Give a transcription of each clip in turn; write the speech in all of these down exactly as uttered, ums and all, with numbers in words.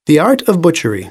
The Art of Butchery.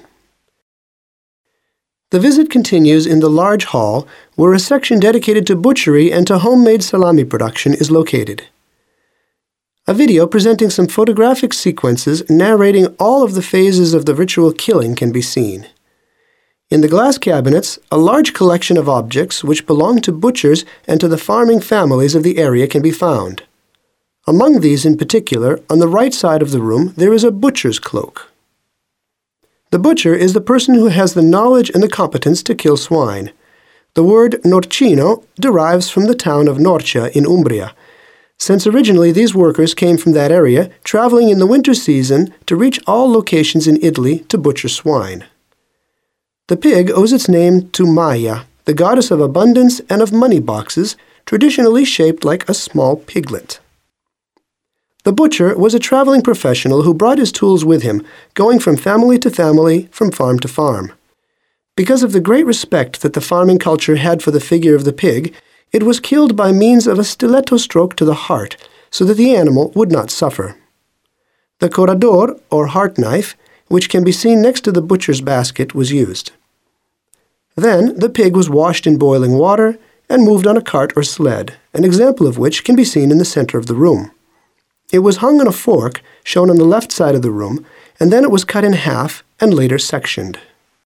The visit continues in the large hall, where a section dedicated to butchery and to homemade salami production is located. A video presenting some photographic sequences narrating all of the phases of the ritual killing can be seen. In the glass cabinets, a large collection of objects which belong to butchers and to the farming families of the area can be found. Among these in particular, on the right side of the room, there is a butcher's cloak. The butcher is the person who has the knowledge and the competence to kill swine. The word norcino derives from the town of Norcia in Umbria, since originally these workers came from that area, traveling in the winter season to reach all locations in Italy to butcher swine. The pig owes its name to Maia, the goddess of abundance and of money boxes, traditionally shaped like a small piglet. The butcher was a traveling professional who brought his tools with him, going from family to family, from farm to farm. Because of the great respect that the farming culture had for the figure of the pig, it was killed by means of a stiletto stroke to the heart, so that the animal would not suffer. The corador, or heart knife, which can be seen next to the butcher's basket, was used. Then the pig was washed in boiling water and moved on a cart or sled, an example of which can be seen in the center of the room. It was hung on a fork, shown on the left side of the room, and then it was cut in half and later sectioned.